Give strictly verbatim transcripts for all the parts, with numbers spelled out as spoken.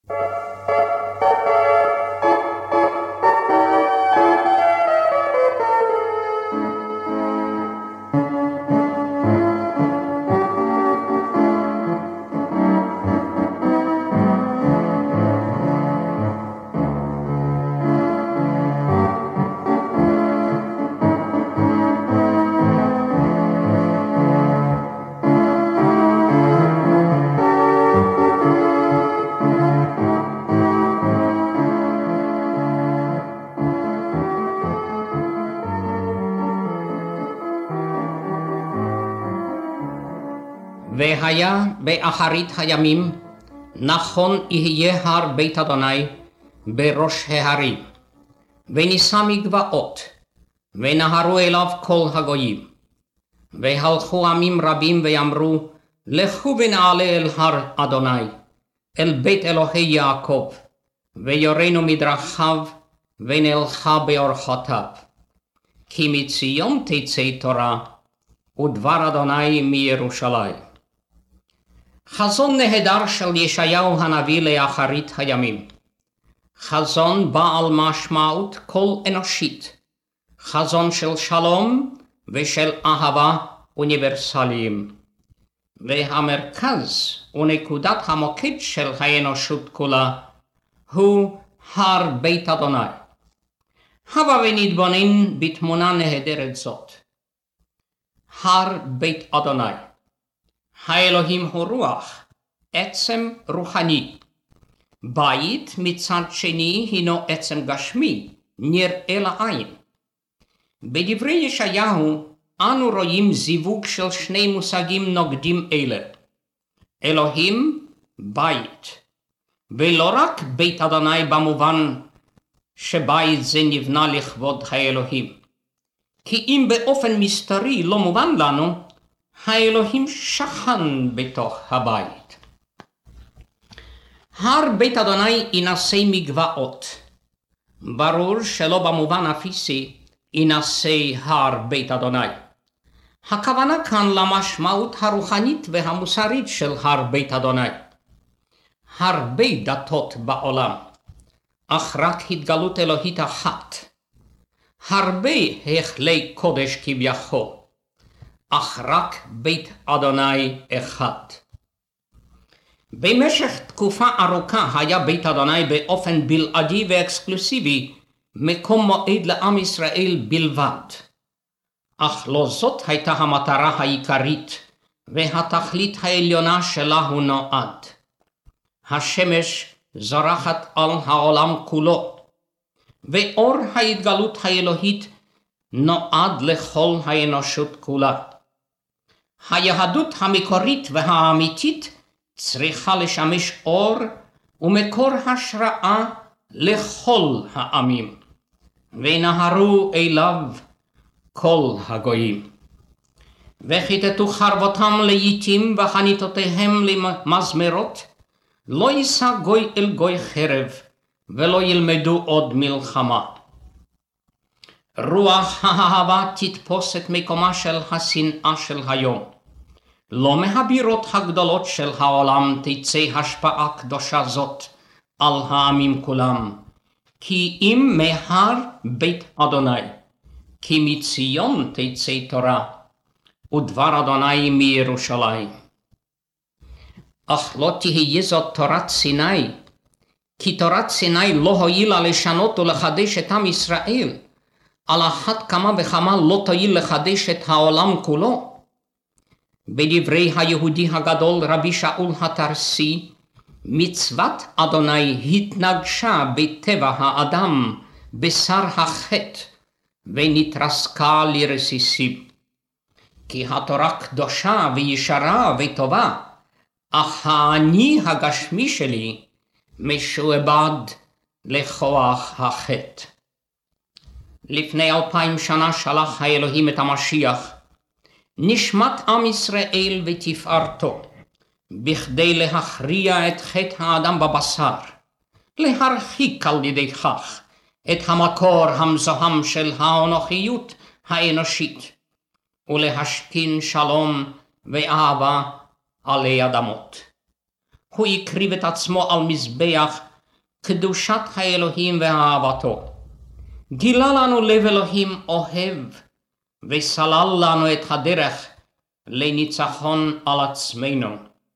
והיה באחרית הימים, נכון יהיה הר בית אדוני בראש ההרים, ונישא מגבעות, ונהרו אליו כל הגויים. והלכו עמים רבים ויאמרו, לכו ונעלה אל הר אדוני, אל בית אלוהי יעקב, ויורנו מדרכיו, ונלכה באורחותיו. כי מציון תצא תורה, ודבר אדוני מירושלים. חזון נהדר של ישעיהו הנביא לאחרית הימים. חזון בעל משמעות כל אנושית. חזון של שלום ושל אהבה אוניברסליים. והמרכז ונקודת המוקד של האנושות כולה הוא הר בית אדוני. הבה ונתבונן בתמונה נהדרת זאת. הר בית אדוני. האלוהים הוא רוח, עצם רוחני. בית מצד שני הינו עצם גשמי, נראה לעין. בדברי ישעיהו אנו רואים זיווג של שני מושגים נוגדים אלה. אלוהים, בית. ולא רק בית אדוני במובן שבית זה נבנה לכבוד האלוהים. כי אם באופן מסתרי לא מובן לנו, האלוהים שכן בתוך הבית. הר בית אדוני יינשא מגבעות. ברור שלא במובן הפיזי יינשא הר בית אדוני. הכוונה כאן למשמעות הרוחנית והמוסרית של הר בית אדוני. הרבה דתות בעולם, אך רק התגלות אלוהית אחת. הרבה החלי קודש כביכול, אך רק בית אדוני אחד. במשך תקופה ארוכה היה בית אדוני באופן בלעדי ואקסקלוסיבי מקום מועד לעם ישראל בלבד. אך לא זאת הייתה המטרה העיקרית והתכלית העליונה שלה הוא נועד. השמש זורחת על העולם כולו, ואור ההתגלות האלוהית נועד לכל האנושות כולה. היהדות המקורית והאמיתית צריכה לשמש אור ומקור השראה לכל העמים, ונהרו אליו כל הגויים. וכיתתו חרבותם לעיתים וחניתותיהם למזמרות, לא יישא גוי אל גוי חרב, ולא ילמדו עוד מלחמה. רוח האהבה תתפוס את מקומה של השנאה של היום. לא מהבירות הגדולות של העולם תצא השפעה קדושה זאת על העמים כולם, כי אם מהר בית אדוני, כי מציון תצא תורה, ודבר אדוני מירושלים. אך לא תהיה זאת תורת סיני, כי תורת סיני לא הועילה לשנות ולחדש את עם ישראל, על אחת כמה וכמה לא תועיל לחדש את העולם כולו. בדברי היהודי הגדול רבי שאול התרסי, מצוות אדוני התנגשה בטבע האדם בשר החטא, ונתרסקה לרסיסים. כי התורה קדושה וישרה וטובה, אך האני הגשמי שלי משועבד לכוח החטא. לפני אלפיים שנה שלח האלוהים את המשיח, נשמת עם ישראל ותפארתו, בכדי להכריע את חטא האדם בבשר, להרחיק על ידי כך את המקור המזוהם של האנוכיות האנושית, ולהשכין שלום ואהבה עלי אדמות. הוא הקריב את עצמו על מזבח קדושת האלוהים ואהבתו. גילה לנו לב אלוהים אוהב, וסלל לנו את הדרך לניצחון על עצמנו.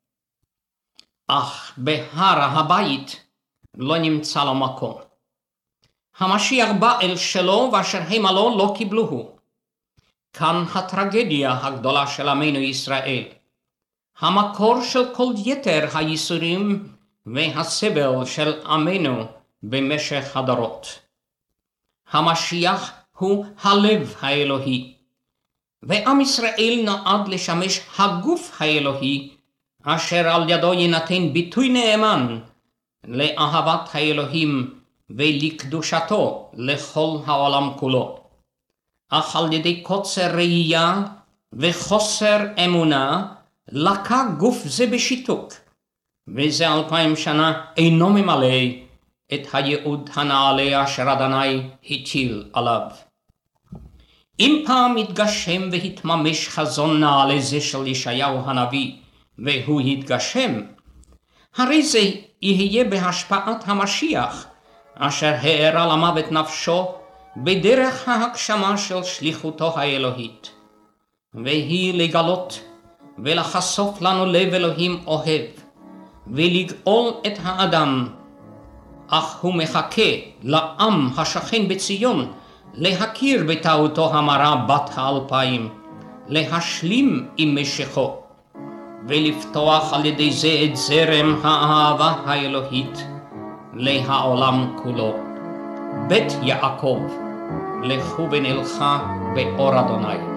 אך בהר הבית לא נמצא לו מקום. המשיח בא אל שלו ואשר המה לו לא קיבלוהו. כאן הטרגדיה הגדולה של עמנו ישראל. המקור של כל יתר הייסורים והסבל של עמנו במשך הדורות. המשיח הוא הלב האלוהי, ועם ישראל נועד לשמש הגוף האלוהי, אשר על ידו יינתן ביטוי נאמן לאהבת האלוהים ולקדושתו לכל העולם כולו. אך על ידי קוצר ראייה וחוסר אמונה לקה גוף זה בשיתוק, וזה אלפיים שנה אינו ממלא את הייעוד הנעלה אשר אדוני הטיל עליו. אם פעם התגשם והתממש חזון נעלה זה של ישעיהו הנביא, והוא התגשם, הרי זה יהיה בהשפעת המשיח, אשר הארה למוות נפשו בדרך ההגשמה של שליחותו האלוהית, והיא לגלות ולחשוף לנו לב אלוהים אוהב, ולגאול את האדם. אך הוא מחכה לעם השכן בציון להכיר בטעותו המרה בת האלפיים, להשלים עם משכו, ולפתוח על ידי זה את זרם האהבה האלוהית לעולם כולו. בית יעקב, לכו ונלכה באור אדוני.